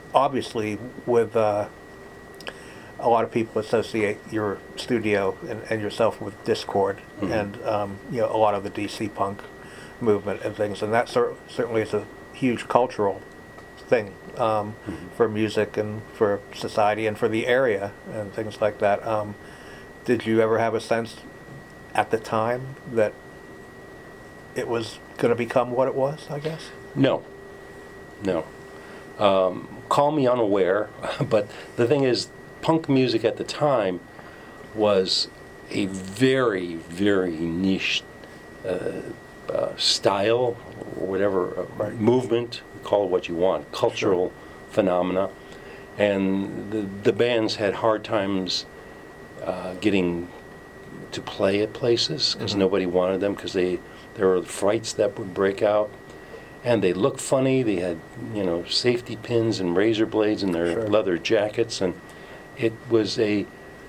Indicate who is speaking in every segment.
Speaker 1: obviously with a lot of people associate your studio and yourself with Discord and a lot of the DC punk movement and things, and that certainly is a huge cultural thing for music and for society and for the area and things like that. Did you ever have a sense at the time that it was going to become what it was, I guess?
Speaker 2: No. Call me unaware, but the thing is, punk music at the time was a very, very niche style, or whatever, movement, call it what you want, cultural phenomena. And the bands had hard times getting to play at places because nobody wanted them, because there were fights that would break out. And they looked funny. They had, safety pins and razor blades in their leather jackets, and it was a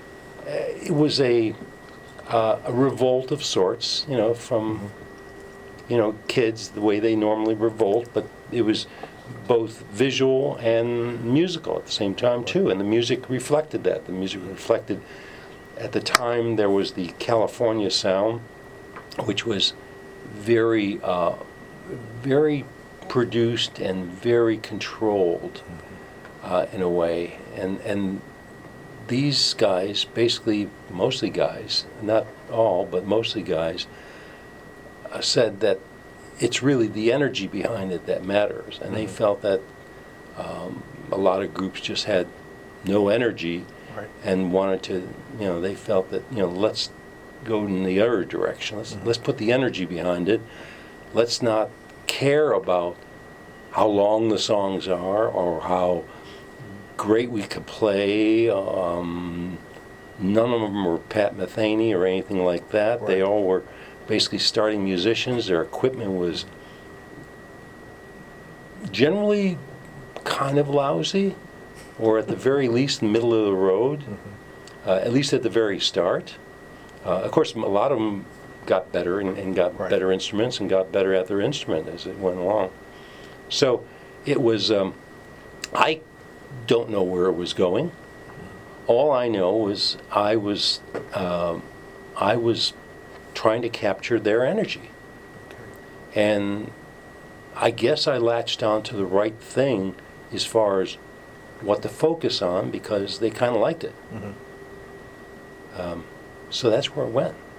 Speaker 2: revolt of sorts, from kids, the way they normally revolt, but it was both visual and musical at the same time too, and the music reflected that. The music reflected, at the time, there was the California sound, which was very very produced and very controlled in a way, and these guys, basically mostly guys, not all, but mostly guys, said that it's really the energy behind it that matters, and they felt that a lot of groups just had no energy and wanted to, they felt that, let's go in the other direction. Let's put the energy behind it. Let's not care about how long the songs are or how great we could play. None of them were Pat Metheny or anything like that. They all were basically starting musicians. Their equipment was generally kind of lousy, or at the very least middle of the road, at least at the very start. Of course, a lot of them got better and got better instruments and got better at their instrument as it went along. So it was, I don't know where it was going. All I know was I was trying to capture their energy. And I guess I latched on to the right thing as far as what to focus on, because they kind of liked it. So that's where it went.